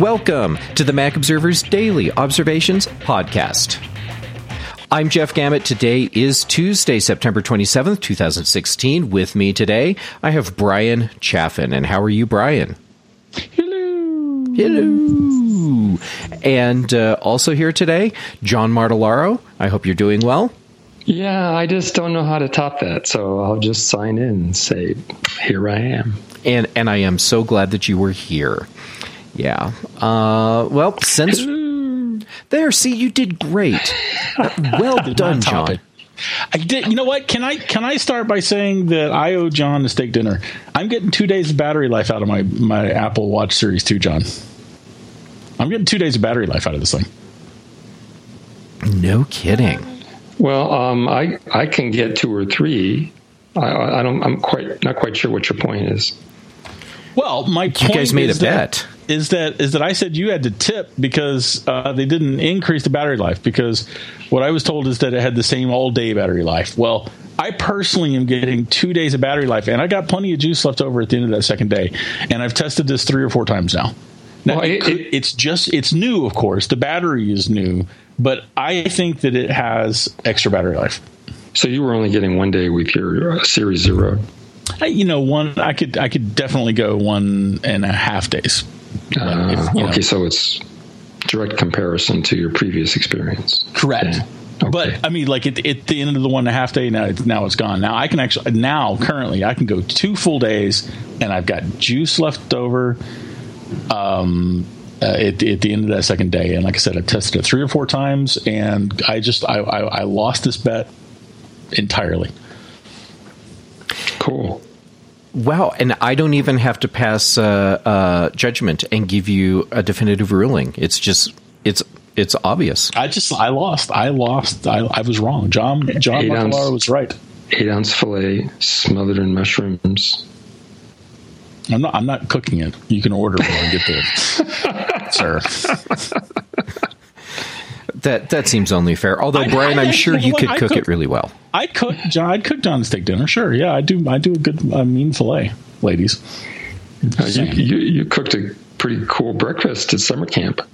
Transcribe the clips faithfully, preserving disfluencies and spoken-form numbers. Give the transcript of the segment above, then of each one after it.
Welcome to the Mac Observer's Daily Observations Podcast. I'm Jeff Gamet. Today is Tuesday, September twenty-seventh, twenty sixteen. With me today, I have Brian Chaffin. And how are you, Brian? Hello. Hello. And uh, also here today, John Martellaro. I hope you're doing well. Yeah, I just don't know how to top that, so I'll just sign in and say, here I am. And and I am so glad that you were here. Yeah. Uh, well, since... There, see, you did great. Well done, John. I did. You know what? Can I can I start by saying that I owe John a steak dinner? I'm getting two days of battery life out of my, my Apple Watch Series two, John. I'm getting two days of battery life out of this thing. No kidding. Well, um, I I can get two or three. I, I don't. I'm quite not quite sure what your point is. Well, my point you guys made is a that, bet. Is that is that I said you had to tip because uh, they didn't increase the battery life, because what I was told is that it had the same all day battery life. Well, I personally am getting two days of battery life, and I got plenty of juice left over at the end of that second day, and I've tested this three or four times now. Now well, it, it, could, it's just it's new, of course. The battery is new, but I think that it has extra battery life. So you were only getting one day with your uh, Series Zero. You know, one I could I could definitely go one and a half days. Uh, if, you know. Okay, so it's direct comparison to your previous experience. Correct. Yeah. Okay. But I mean, like at, at the end of the one and a half day, now it's, now it's gone. Now I can actually now currently I can go two full days, and I've got juice left over. Um, uh, at, at the end of that second day, and like I said, I've tested it three or four times, and I just I, I, I lost this bet entirely. Cool. Wow, and I don't even have to pass uh, uh, judgment and give you a definitive ruling. It's just it's it's obvious. I just I lost. I lost. I, I was wrong. John John Martellaro was right. Eight ounce fillet smothered in mushrooms. I'm not. I'm not cooking it. You can order when I get there, sir. That that seems only fair. Although, I, Brian, I, I'm I, sure you what, could I cook cook, it really well. I cook, John. I'd cook John a steak dinner. Sure, yeah, I do. I do a good uh, mean fillet, ladies. Uh, you, you you cooked a pretty cool breakfast at summer camp.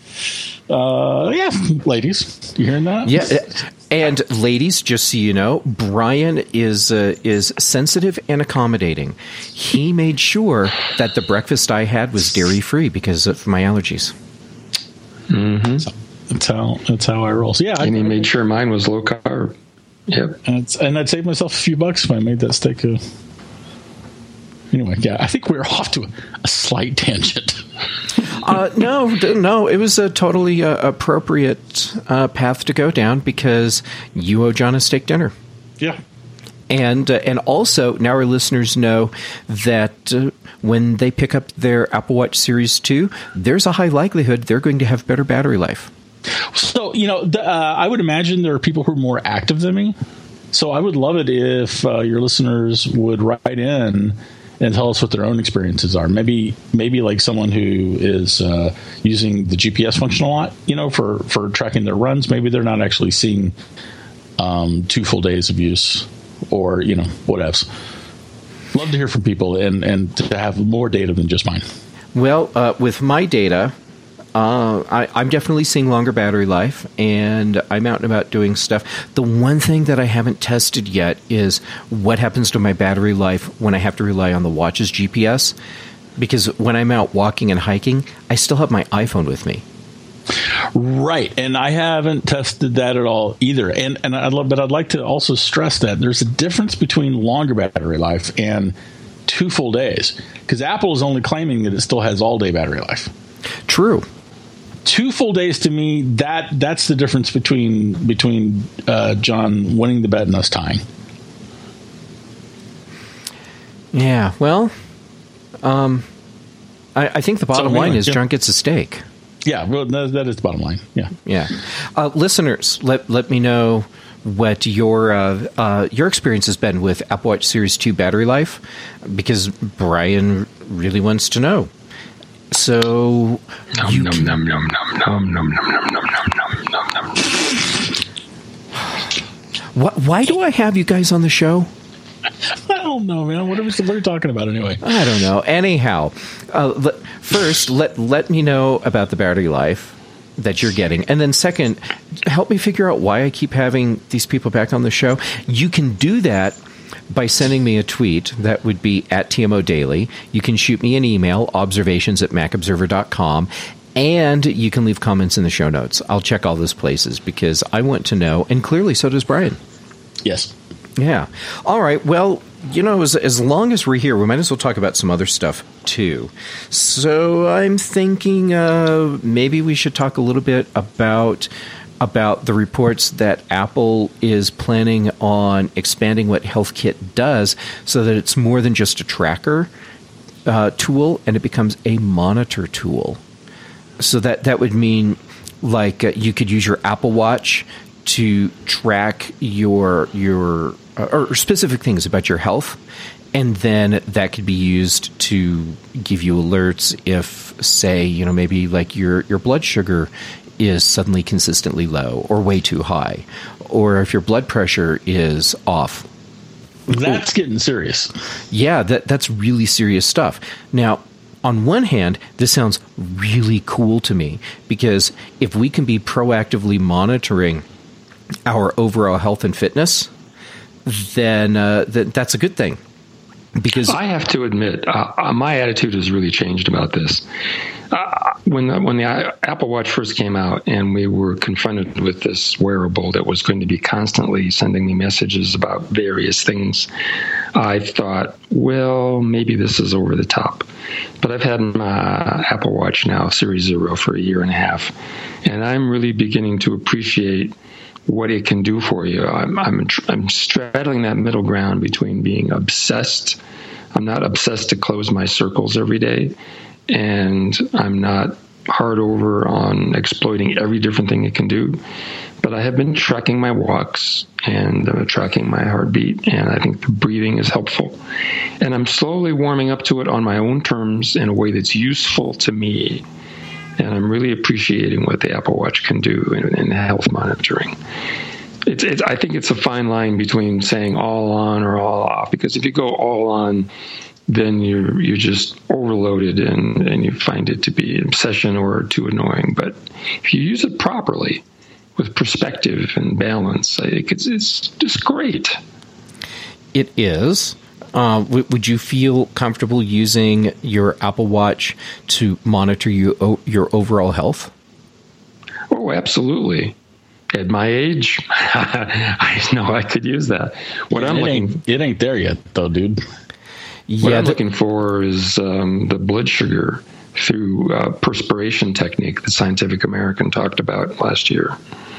Uh, yeah, ladies, you hearing that? Yeah, and ladies, just so you know, Brian is uh, is sensitive and accommodating. He made sure that the breakfast I had was dairy free because of my allergies. Mm-hmm. So, that's how that's how I roll. So, yeah, and I, he made sure mine was low carb. Yep, and it's, and I'd save myself a few bucks if I made that steak. Uh, anyway, yeah, I think we're off to a, a slight tangent. uh, no, no, it was a totally uh, appropriate uh, path to go down because you owe John a steak dinner. Yeah. And uh, and also, now our listeners know that uh, when they pick up their Apple Watch Series two, there's a high likelihood they're going to have better battery life. So, you know, the, uh, I would imagine there are people who are more active than me. So I would love it if uh, your listeners would write in and tell us what their own experiences are. Maybe maybe like someone who is uh, using the G P S function a lot, you know, for, for tracking their runs. Maybe they're not actually seeing um, two full days of use or, you know, whatevs. Love to hear from people and, and to have more data than just mine. Well, uh, with my data, uh, I, I'm definitely seeing longer battery life, and I'm out and about doing stuff. The one thing that I haven't tested yet is what happens to my battery life when I have to rely on the watch's G P S, because when I'm out walking and hiking, I still have my iPhone with me. Right, and I haven't tested that at all either. And and I love, but I'd like to also stress that there's a difference between longer battery life and two full days, because Apple is only claiming that it still has all day battery life. True. Two full days to me, that that's the difference between between uh, John winning the bet and us tying. Yeah, well, um, I, I think the bottom so, line anyway, is yeah. John gets a steak. Yeah, well, that, that is the bottom line. Yeah, yeah. Uh, listeners, let let me know what your uh, uh, your experience has been with Apple Watch Series two battery life, because Brian really wants to know. So, nom, you nom, can... nom, nom, nom, nom, nom, nom, nom, nom, nom, nom. What, why do I have you guys on the show? I don't know, man. What are we, what are we talking about anyway? I don't know. Anyhow, uh, first, let let me know about the battery life that you're getting. And then second, help me figure out why I keep having these people back on the show. You can do that by sending me a tweet. That would be at T M O Daily. You can shoot me an email, observations at mac observer dot com. And you can leave comments in the show notes. I'll check all those places because I want to know, and clearly so does Brian. Yes. Yeah. All right. Well, you know, as, as long as we're here, we might as well talk about some other stuff, too. So I'm thinking uh, maybe we should talk a little bit about about the reports that Apple is planning on expanding what HealthKit does so that it's more than just a tracker uh, tool, and it becomes a monitor tool. So that, that would mean like uh, you could use your Apple Watch to track your your uh, or specific things about your health, and then that could be used to give you alerts if, say, you know, maybe like your your blood sugar is suddenly consistently low or way too high, or if your blood pressure is off. That's getting serious. Yeah, that that's really serious stuff. Now, on one hand, this sounds really cool to me because if we can be proactively monitoring our overall health and fitness, then uh, th- that's a good thing. Because I have to admit, uh, my attitude has really changed about this. Uh, when the, when the Apple Watch first came out and we were confronted with this wearable that was going to be constantly sending me messages about various things, I thought, well, maybe this is over the top. But I've had my Apple Watch now, Series Zero, for a year and a half, and I'm really beginning to appreciate what it can do for you. I'm, I'm I'm straddling that middle ground between being obsessed. I'm not obsessed to close my circles every day, and I'm not hard over on exploiting every different thing it can do. But I have been tracking my walks and uh, tracking my heartbeat, and I think the breathing is helpful. And I'm slowly warming up to it on my own terms in a way that's useful to me. And I'm really appreciating what the Apple Watch can do in, in health monitoring. It's, it's, I think it's a fine line between saying all on or all off, because if you go all on, then you're you're just overloaded and, and you find it to be an obsession or too annoying. But if you use it properly, with perspective and balance, I think it's it's just great. It is. Uh, w- would you feel comfortable using your Apple Watch to monitor you, o- your overall health? Oh, absolutely. At my age, I know I could use that. What I'm it looking, ain't, it ain't there yet, though, dude. Yeah, what I'm the- looking for is um, the blood sugar through uh, perspiration technique that Scientific American talked about last year.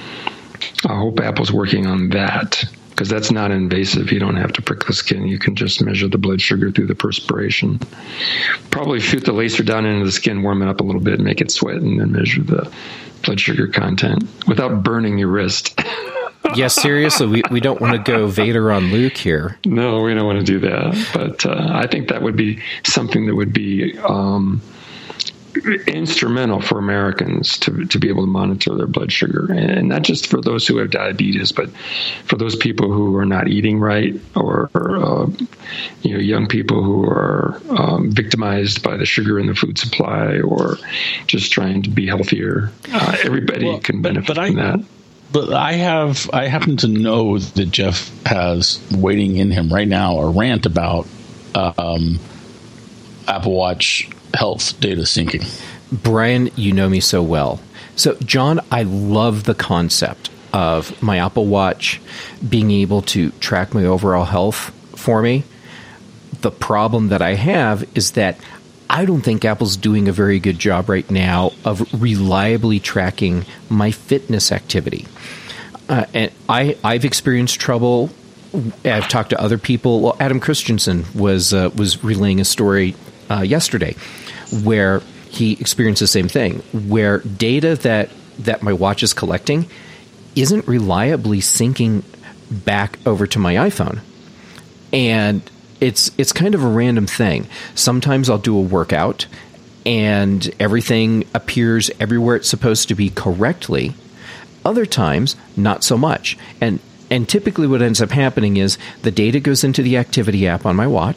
I hope Apple's working on that, because that's not invasive. You don't have to prick the skin. You can just measure the blood sugar through the perspiration. Probably shoot the laser down into the skin, warm it up a little bit, make it sweat, and then measure the blood sugar content without burning your wrist. Yeah, seriously, we, we don't want to go Vader on Luke here. No, we don't want to do that. But uh, I think that would be something that would be um, instrumental for Americans to to be able to monitor their blood sugar, and not just for those who have diabetes, but for those people who are not eating right, or, or uh, you know, young people who are um, victimized by the sugar in the food supply, or just trying to be healthier. Uh, everybody Well, can but- benefit but I- from that. But I have, I happen to know that Jeff has waiting in him right now a rant about um, Apple Watch health data syncing. Brian, you know me so well. So, John, I love the concept of my Apple Watch being able to track my overall health for me. The problem that I have is that I don't think Apple's doing a very good job right now of reliably tracking my fitness activity. Uh, and I, I've experienced trouble. I've talked to other people. Well, Adam Christensen was uh, was relaying a story uh, yesterday where he experienced the same thing, where data that, that my watch is collecting isn't reliably syncing back over to my iPhone. And it's it's kind of a random thing. Sometimes I'll do a workout and everything appears everywhere it's supposed to be correctly. Other times, not so much. And and typically what ends up happening is the data goes into the activity app on my watch,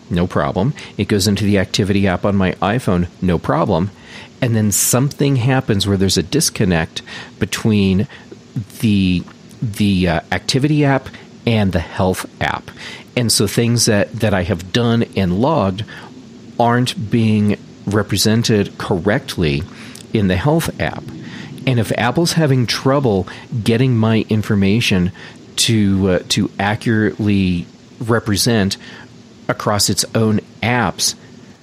no problem. It goes into the activity app on my iPhone, no problem. And then something happens where there's a disconnect between the the uh, activity app and the health app. And so things that, that I have done and logged aren't being represented correctly in the health app. And if Apple's having trouble getting my information to uh, to accurately represent across its own apps,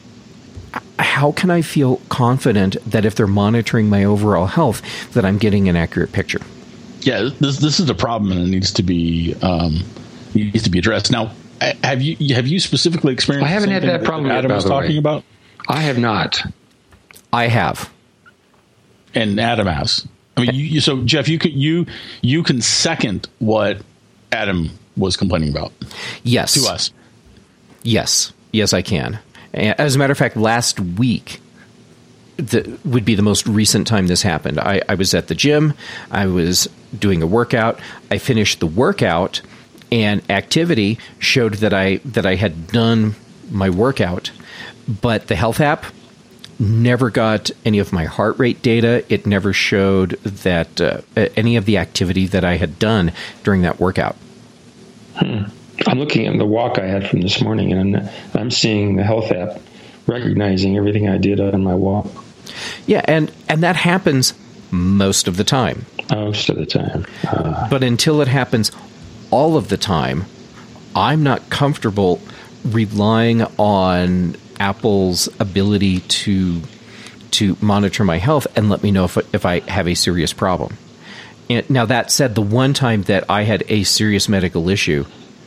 how can I feel confident that if they're monitoring my overall health, that I'm getting an accurate picture? Yeah, this this is a problem, and it needs to be um, needs to be addressed. Now, have you have you specifically experienced? I haven't had that problem that yet, Adam by was the talking way. about. I have not. I have. And Adam has. I mean, you, you, so Jeff, you can you you can second what Adam was complaining about. Yes, to us. Yes, yes, I can. As a matter of fact, last week the, would be the most recent time this happened. I, I was at the gym. I was doing a workout. I finished the workout, and activity showed that I that I had done my workout, but the health app never got any of my heart rate data. It never showed that uh, any of the activity that I had done during that workout. Hmm. I'm looking at the walk I had from this morning, and I'm seeing the health app recognizing everything I did on my walk. Yeah, and, and that happens most of the time. Most of the time. Uh, but until it happens all of the time, I'm not comfortable relying on Apple's ability to to monitor my health and let me know if if I have a serious problem. And now, that said, the one time that I had a serious medical issue,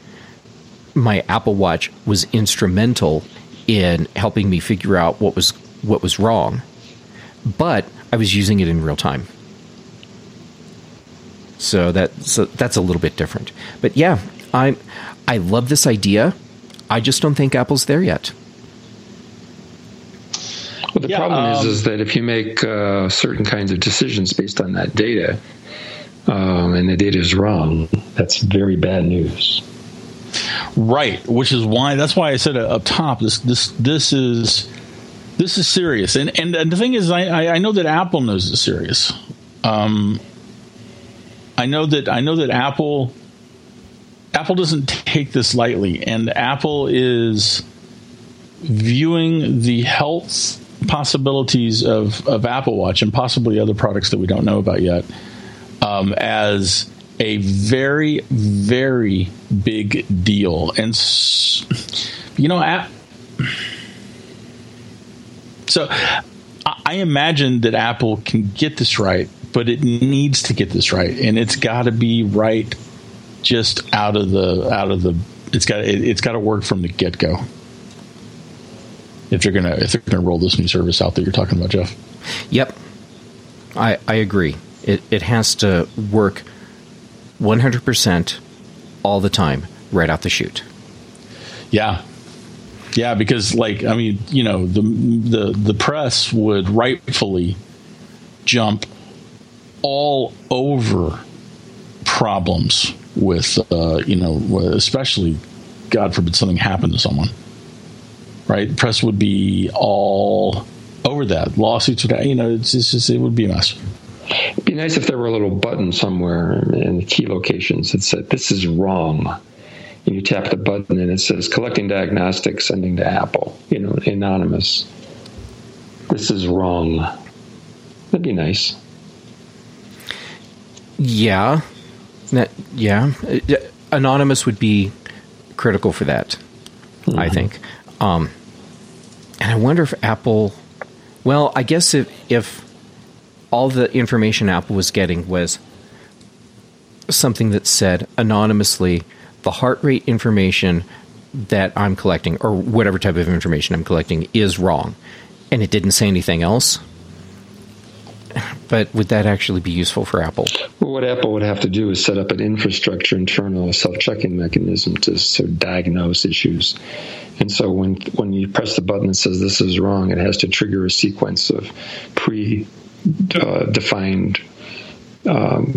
my Apple Watch was instrumental in helping me figure out what was what was wrong, but I was using it in real time. So that so that's a little bit different. But yeah, I I love this idea. I just don't think Apple's there yet. Well, the yeah, problem um, is, is that if you make uh, certain kinds of decisions based on that data, um, and the data is wrong, that's very bad news. Right, which is why that's why I said up top this this this is this is serious, and and, and the thing is, I, I know that Apple knows it's serious. Um, I know that I know that Apple Apple doesn't take this lightly, and Apple is viewing the health possibilities of, of Apple Watch and possibly other products that we don't know about yet um, as a very, very big deal. And, you know, app, so I imagine that Apple can get this right, but it needs to get this right. And it's got to be right just out of the, out of the, it's got, it, it's got to work from the get-go. If they're gonna if they're gonna roll this new service out that you're talking about, Jeff. Yep, I I agree. It it has to work one hundred percent all the time, right out the chute. Yeah, yeah, because like I mean, you know, the the the press would rightfully jump all over problems with uh, you know, especially God forbid something happened to someone. Right, the press would be all over that. Lawsuits would, you know, it's, it's just it would be a mess. It'd be nice if there were a little button somewhere in the key locations that said "This is wrong," and you tap the button and it says "Collecting diagnostics, sending to Apple." You know, anonymous. This is wrong. That'd be nice. Yeah, that, yeah. Anonymous would be critical for that, mm-hmm. I think. Um, and I wonder if Apple, well, I guess if, if all the information Apple was getting was something that said anonymously, the heart rate information that I'm collecting, or whatever type of information I'm collecting, is wrong, and it didn't say anything else. But would that actually be useful for Apple? Well, what Apple would have to do is set up an infrastructure, internal self-checking mechanism to sort of diagnose issues. And so when when you press the button that says this is wrong, it has to trigger a sequence of pre-defined uh, um,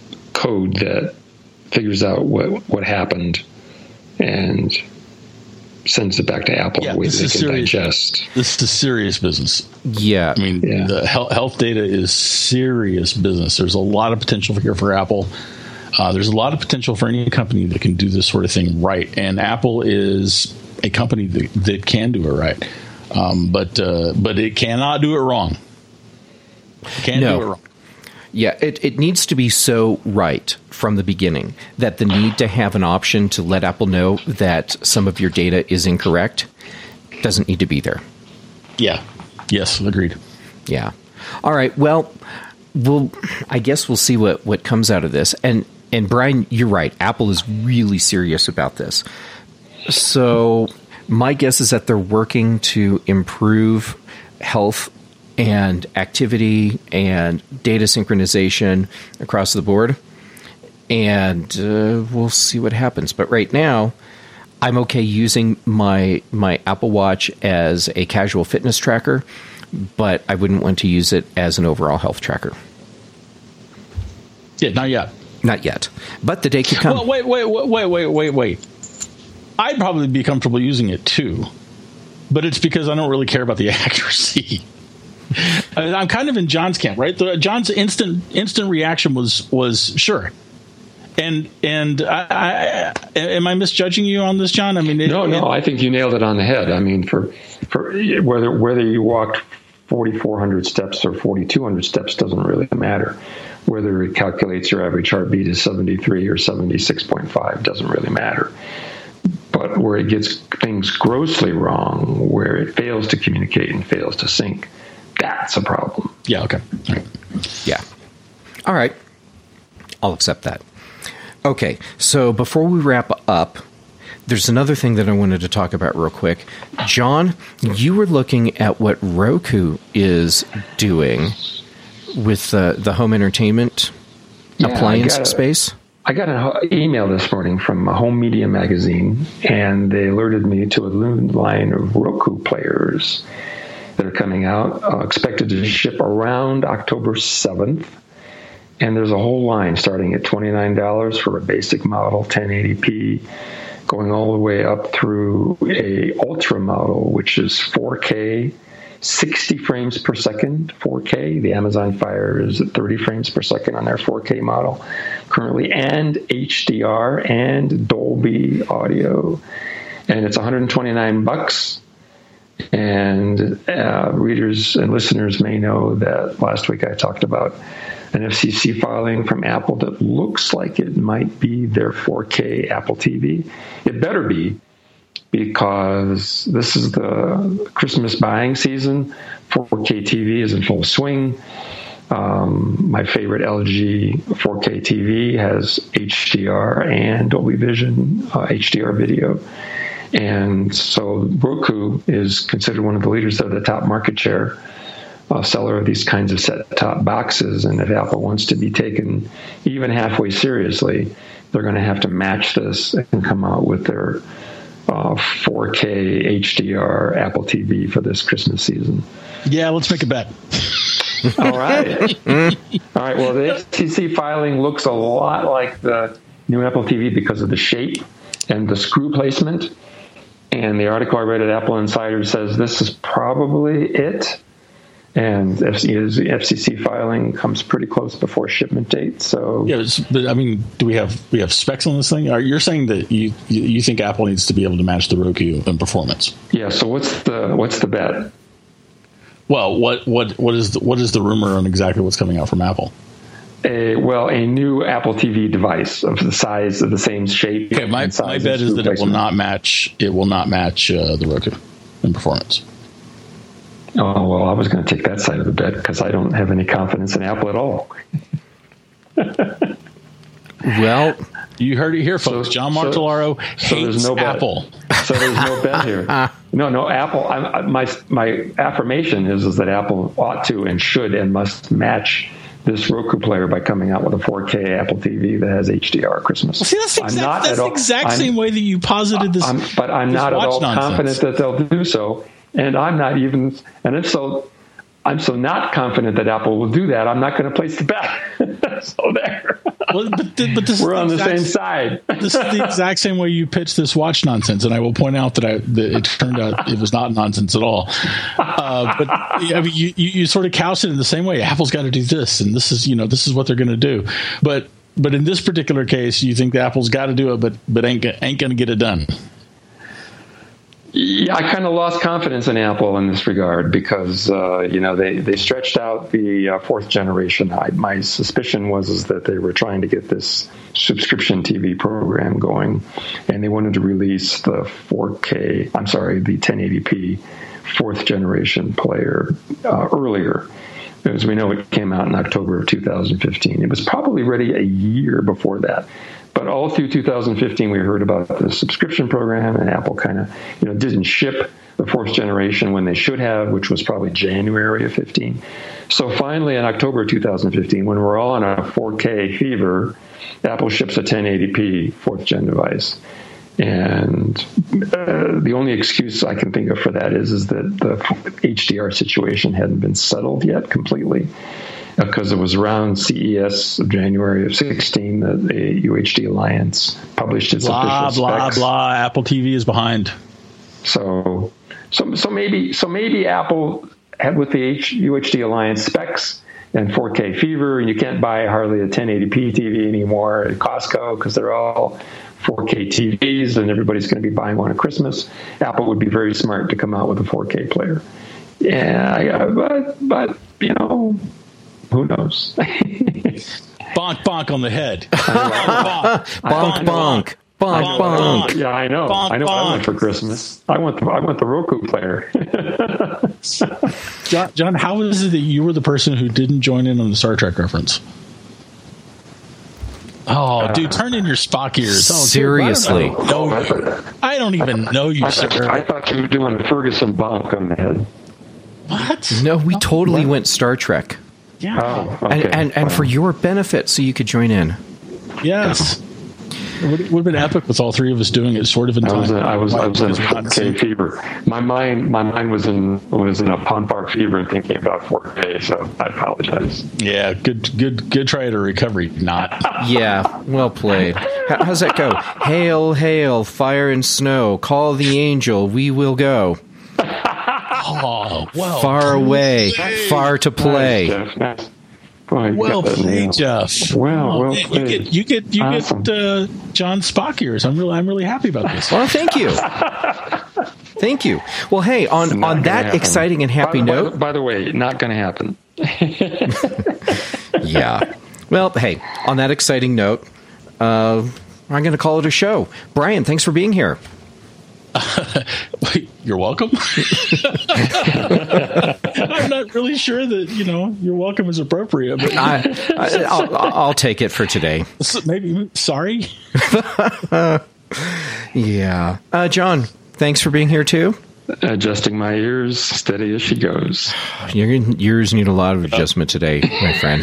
code that figures out what what happened and sends it back to Apple Yeah, in a way that they this can is serious. digest. This is serious business. Yeah. I mean, Yeah. the health, health data is serious business. There's a lot of potential here for Apple. Uh, there's a lot of potential for any company that can do this sort of thing right. And Apple is a company that, that can do it right. Um, but uh, but it cannot do it wrong. It can't No. do it wrong. Yeah, it, it needs to be so right from the beginning that the need to have an option to let Apple know that some of your data is incorrect doesn't need to be there. Yeah. Yes, agreed. Yeah. All right. Well, we'll I guess we'll see what, what comes out of this. And and Brian, you're right. Apple is really serious about this. So my guess is that they're working to improve health and activity and data synchronization across the board. And uh, we'll see what happens. But right now, I'm okay using my my Apple Watch as a casual fitness tracker, but I wouldn't want to use it as an overall health tracker. Yeah, not yet. Not yet. But the day could come. Well, wait, wait, wait, wait, wait, wait, wait. I'd probably be comfortable using it too, but it's because I don't really care about the accuracy. I- I'm kind of in John's camp, right? The, John's instant instant reaction was was sure, and and I, I, am I misjudging you on this, John? I mean, it, No, no, it, I think you nailed it on the head. I mean, for for whether whether you walked forty-four hundred steps or forty-two hundred steps doesn't really matter. Whether it calculates your average heartbeat is seventy-three or seventy-six point five doesn't really matter. But where it gets things grossly wrong, where it fails to communicate and fails to sync, that's a problem. yeah, okay. All right. Yeah. All right. I'll accept that. Okay. So before we wrap up, there's another thing that I wanted to talk about real quick. John, you were looking at what Roku is doing with uh, the home entertainment Yeah, appliance I got a- space. I got an email this morning from a Home Media magazine, and they alerted me to a new line of Roku players that are coming out, uh, expected to ship around October seventh. And there's a whole line starting at twenty-nine dollars for a basic model, ten eighty p, going all the way up through a ultra model, which is four K, sixty frames per second, four K. The Amazon Fire is at thirty frames per second on their four K model currently, and H D R and Dolby audio. And it's one hundred twenty-nine bucks. And uh, readers and listeners may know that last week I talked about an F C C filing from Apple that looks like it might be their four K Apple T V. It better be, because this is the Christmas buying season. four K T V is in full swing. Um, my favorite L G four K T V has H D R and Dolby Vision uh, H D R video. And so Roku is considered one of the leaders of the top market share uh, seller of these kinds of set-top boxes. And if Apple wants to be taken even halfway seriously, they're going to have to match this and come out with their uh, four K H D R Apple T V for this Christmas season. Yeah, let's make a bet. All right. All right. Well, the F C C filing looks a lot like the new Apple T V because of the shape and the screw placement. And the article I read at Apple Insider says this is probably it. And F C C filing comes pretty close before shipment date. So Yeah, but I mean, do we have we have specs on this thing? Are you're saying that you you think Apple needs to be able to match the Roku in performance? yeah. So what's the what's the bet? Well, what what what is the, what is the rumor on exactly what's coming out from Apple? A well, a new Apple T V device of the size of the same shape. Okay, my and size my and bet is screw that it will placement. not match. It will not match uh, the Roku in performance. Oh well, I was going to take that side of the bet because I don't have any confidence in Apple at all. Well, You heard it here, folks. So- John so- Martellaro so there's hates no bet. Apple. So there's no bet here. No, no. Apple. I, I, my my affirmation is is that Apple ought to and should and must match this Roku player by coming out with a four K Apple T V that has H D R Christmas. See, that's the I'm exact, not that's at the all- exact I'm- same way that you posited this. I'm, but I'm this not at watch all nonsense. confident that they'll do so, and I'm not even. And if so, I'm so not confident that Apple will do that. I'm not going to place the bet. So there. well, but, th- but this we're is on the exact, same side. This is the exact same way you pitch this watch nonsense, and I will point out that, I, that it turned out it was not nonsense at all. Uh, but I mean, you, you, you sort of couch it in the same way. Apple's got to do this, and this is you know this is what they're going to do. But but in this particular case, you think the Apple's got to do it, but but ain't ain't going to get it done. Yeah, I kind of lost confidence in Apple in this regard because, uh, you know, they, they stretched out the uh, fourth generation. I, my suspicion was is that they were trying to get this subscription T V program going, and they wanted to release the four K, I'm sorry, the ten eighty p fourth generation player uh, earlier. As we know, it came out in October of two thousand fifteen. It was probably ready a year before that. But all through two thousand fifteen, we heard about the subscription program, and Apple kind of, you know, didn't ship the fourth generation when they should have, which was probably January of fifteen. So finally, in October of two thousand fifteen, when we're all on a four K fever, Apple ships a ten eighty p fourth gen device. And uh, the only excuse I can think of for that is, is that the H D R situation hadn't been settled yet completely. Because it was around C E S of January of sixteen that the U H D Alliance published its blah, official blah, specs. Blah, blah. Apple T V is behind. So, so, so maybe, so maybe Apple had with the H, U H D Alliance specs and four K fever, and you can't buy hardly a ten eighty p T V anymore at Costco because they're all four K T Vs, and everybody's going to be buying one at Christmas. Apple would be very smart to come out with a four K player. Yeah, but, but you know. Who knows? Bonk, bonk on the head. bonk, bonk, bonk, bonk, bonk. Yeah, I know. Bonk, I know. bonk. I want for Christmas. I want the I want the Roku player. John, John, how is it that you were the person who didn't join in on the Star Trek reference? Oh, uh, dude, turn in your Spock ears. Oh, seriously? Dude, I, don't no, I don't even know you, I sir. thought, I thought you were doing the Ferguson bonk on the head. What? No, we totally what? went Star Trek. Yeah, oh, okay. and and, and for your benefit, so you could join in. Yes, it would, it would have been epic with all three of us doing it, sort of in time. I was, in, I was, I was in a four K fever. My mind, my mind was in was in a Ponpar fever and thinking about four K. So I apologize. Yeah, good, good, good try to recovery. Not. Yeah, well played. How, how's that go? Hail, hail, fire and snow. Call the angel. We will go. Oh, well, far away, played. far to play. Nice, Jeff. Nice. Boy, well played, Jeff. Well, oh, well man, played. You get, you get, you awesome. get uh, John Spock ears. I'm really, I'm really happy about this. Well, thank you, thank you. Well, hey, on on that happen. exciting and happy by, note. By, by the way, not going to happen. Yeah. Well, hey, on that exciting note, uh, I'm going to call it a show. Brian, thanks for being here. Uh, you're welcome. I'm not really sure that you know you're welcome is appropriate, but I, I, I'll, I'll take it for today. Maybe sorry. Yeah, uh, John, thanks for being here too. Adjusting my ears, steady as she goes. Your ears need a lot of adjustment today, my friend.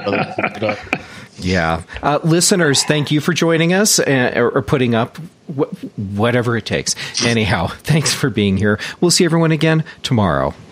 Yeah. Uh, listeners, thank you for joining us uh, or, or putting up wh- whatever it takes. Anyhow, thanks for being here. We'll see everyone again tomorrow.